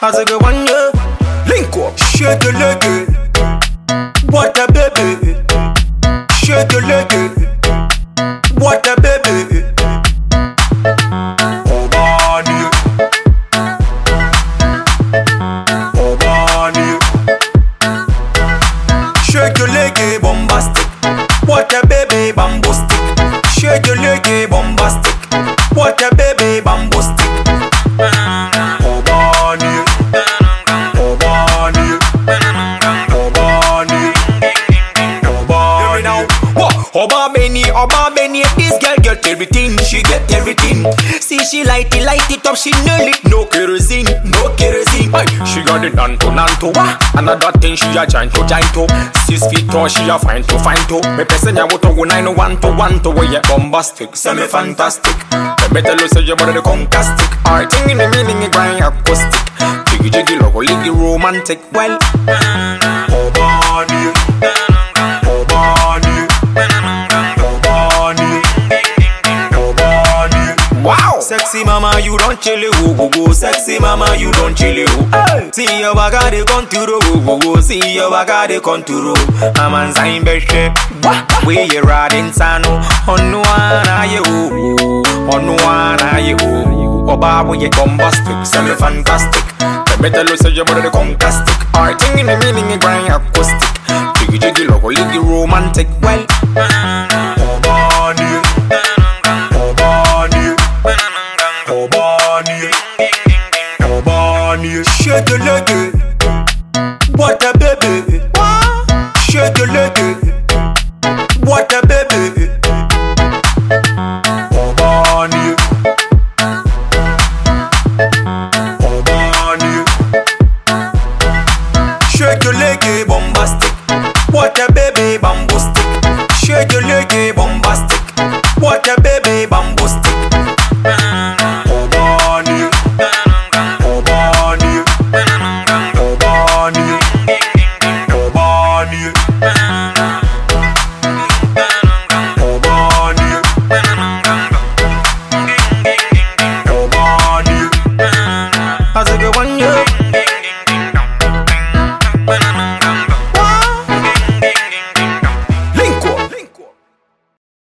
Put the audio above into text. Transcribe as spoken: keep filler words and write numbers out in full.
I say go one year. Link up, shake your leg. What a baby. Shake your leg. What a baby. Oh Barney. Oh Barney. Shake your leg, bombastic. What a baby, bamboo stick. Shake your leg, bombastic. What a baby, bamboo stick. Oh Barney. Oh Barney. Oh Barney. Oh Barney. Now, Oba Benny, Oba Benny, this girl get everything, she get everything. See she light it, light it up, she nail it, no kerosene, no kerosene. Hey, she got it nanto, nanto. Another thing she a giant to giant to. Six feet tall, she a fine to fine to. Me person ya woto go nine one to one to. We yeah bombastic, semi fantastic. Me better lose your body the concastic. I think in the meaning it grind acoustic. Jiggy jiggy logo, liggy romantic. Well, oh Barney, oh Barney. Wow! Sexy mama, you don't chill it, woo woo woo. Sexy mama, you don't chill it, woo. Hey. See your baga de contour, woo woo woo. See your baga de contour. I'm on sign bed shape. We ye riding sano. On one eye, woo. On one eye, woo. Oba, we ye bombastic, semi fantastic. The better looks of your body, the concastic. I think in the meaning, it grind acoustic. Jiggy jiggy logo, liggy romantic. Well, oh Barney. Oh Barney. Oh Barney. Oh Barney. Shake your leg. What a baby. Shake your leg. What a baby. Oh Barney. Oh Barney. Shake your leg, bombastic. What a baby, bamboo stick. Shake your leg,